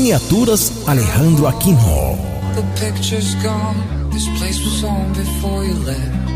Miniaturas Alejandro Aquino. The picture's gone. This place was home before you left.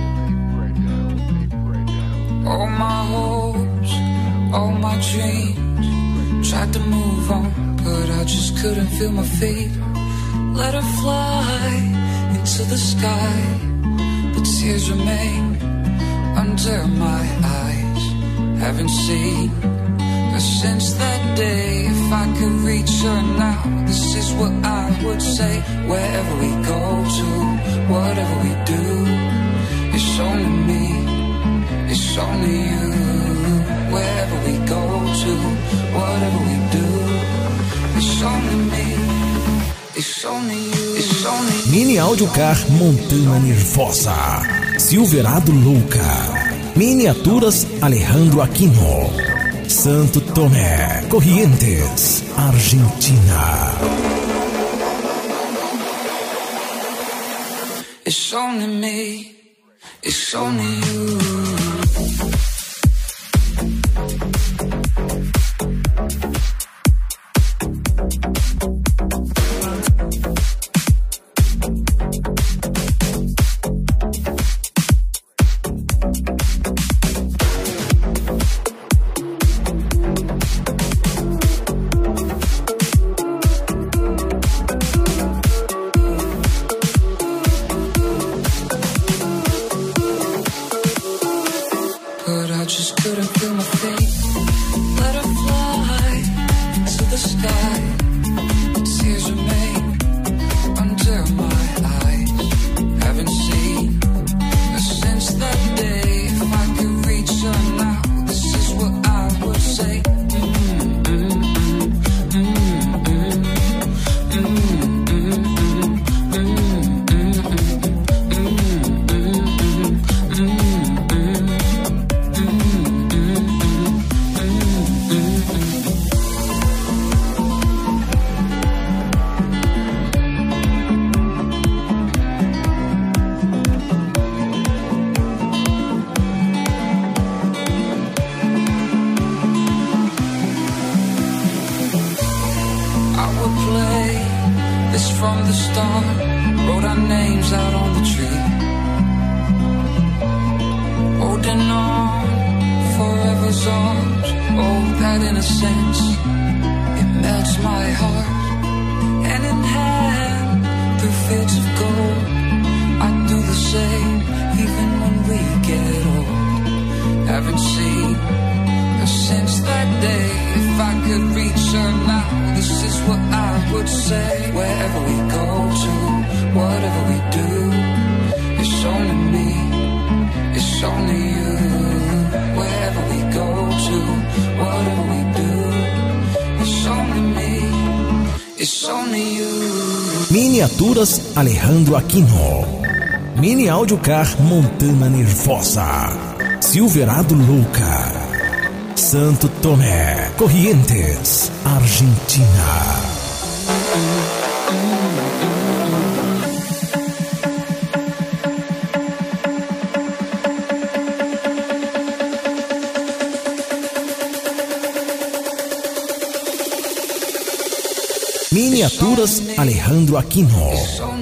All my hopes, all my dreams. Tried to move on, but I just couldn't feel my feet. Let her fly into the sky, but tears remain under my eyes. Haven't seen her since that day. If I could reach her now, this is what I would say. Wherever we go to, whatever we do, it's only me, it's only you. Wherever we go to, whatever we do, it's only me, it's only you, it's only you. Mini Audiocar Montana Nervosa, Silverado Louca. Miniaturas Alejandro Aquino, Santo Tomé, Corrientes, Argentina. It's only me, it's only you. Miniaturas Alejandro Aquino. Mini Audiocar Montana Nervosa, Silverado Louca, Santo Tomé, Corrientes, Argentina. Miniaturas Alejandro Aquino.